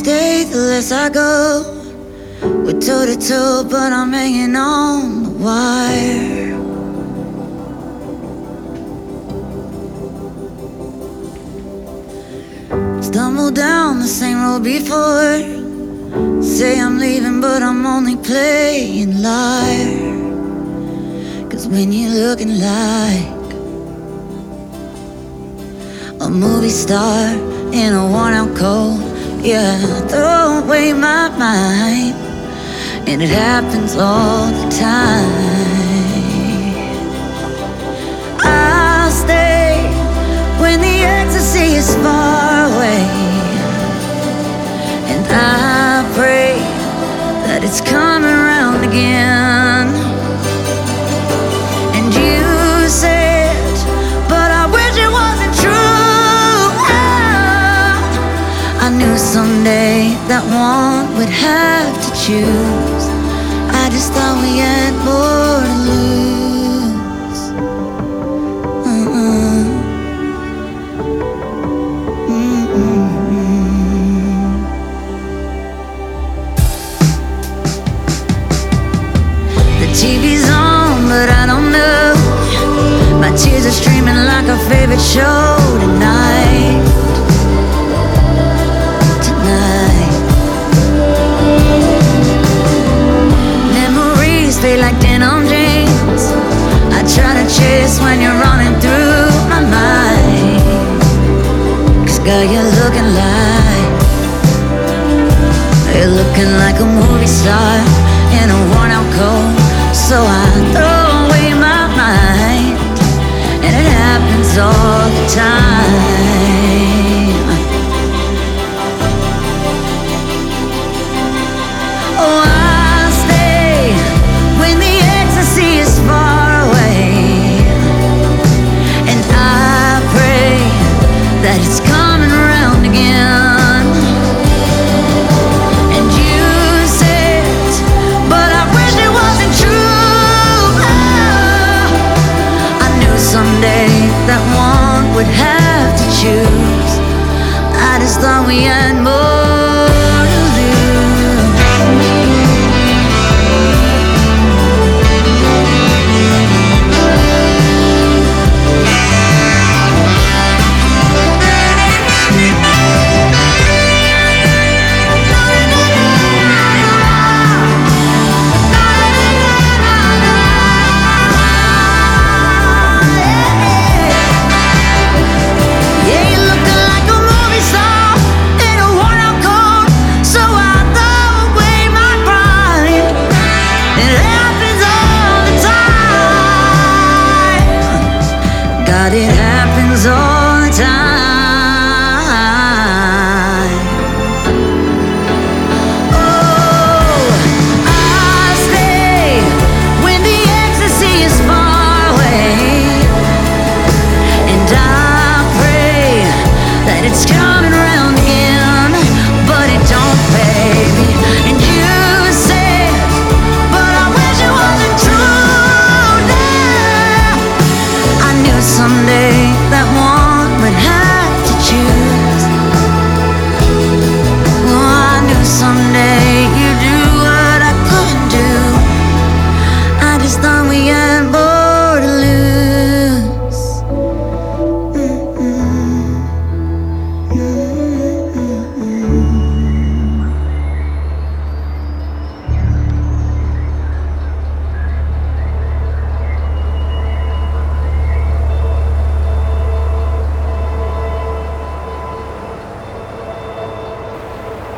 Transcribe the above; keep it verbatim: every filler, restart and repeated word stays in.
stay the less I go. We're toe to toe, but I'm hanging on the wire. Stumble down the same road before. Say I'm leaving, but I'm only playing liar. Cause when you're looking like a movie star in a worn out coat, yeah, I throw away my mind. And it happens all the time. I'll stay when the ecstasy is far away. And I pray that it's coming around again. And you said, but I wish it wasn't true. Oh, I knew someday that one would have to choose. I just thought we had more to lose. Uh-uh. Mm-mm. The T V's on, but I don't know. My tears are streaming like our favorite show tonight. Feel like denim jeans. I try to chase when you're running through my mind. Cause girl, you're looking like You're looking like a movie star in a worn out coat. So I throw away my mind. And it happens all the time. Oh, I is far away, and I pray that it's coming around again. And you said, but I wish it wasn't true. Oh, I knew someday that one would have to choose. I just thought we had more to lose. God, it happens all the time. Oh, I stay when the ecstasy is far away. And I pray that it's coming around again. But it don't, baby. And you said, but I wish it wasn't true. Now I knew someday